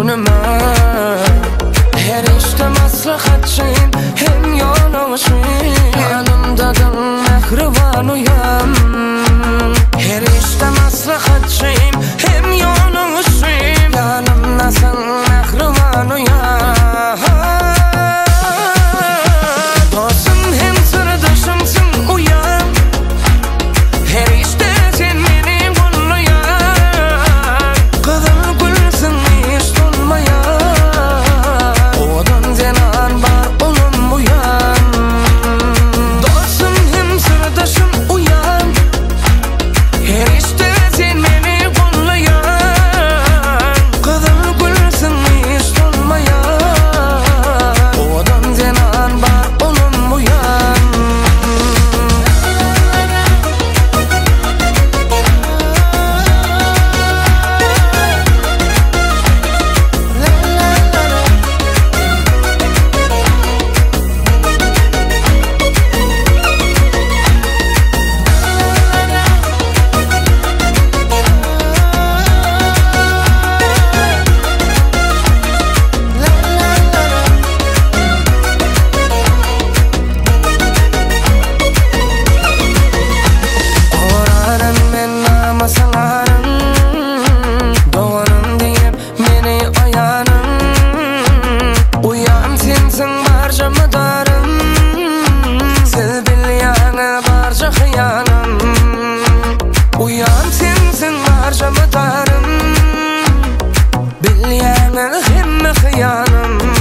gönlüme. Her işte maslahatçıyım, hem yoluşuyum. Yanımdadım mehriban uyam. Her işte maslahatçıyım, hem yoluşuyum. Yanımdasın mehriban uyam. Dostum hem sırdaşımsın uyam. Her işte sen benim gönlüyam. Kızıl gülsün hiç dolmayan. Odan zenan var olum uyam. Dostum hem sırdaşım uyam. Her işte sen benim gönlüyam. Kızıl gülsün hiç dolmayan. Odan zenan var olum uyam. Oranım men namasanlarım. Doğanım deyip meni ayanım. Uyam sensin barca madarım. Siz bilyanı barca hıyanım. Uyam sensin barca madarım. Bilyanı hem hıyanım.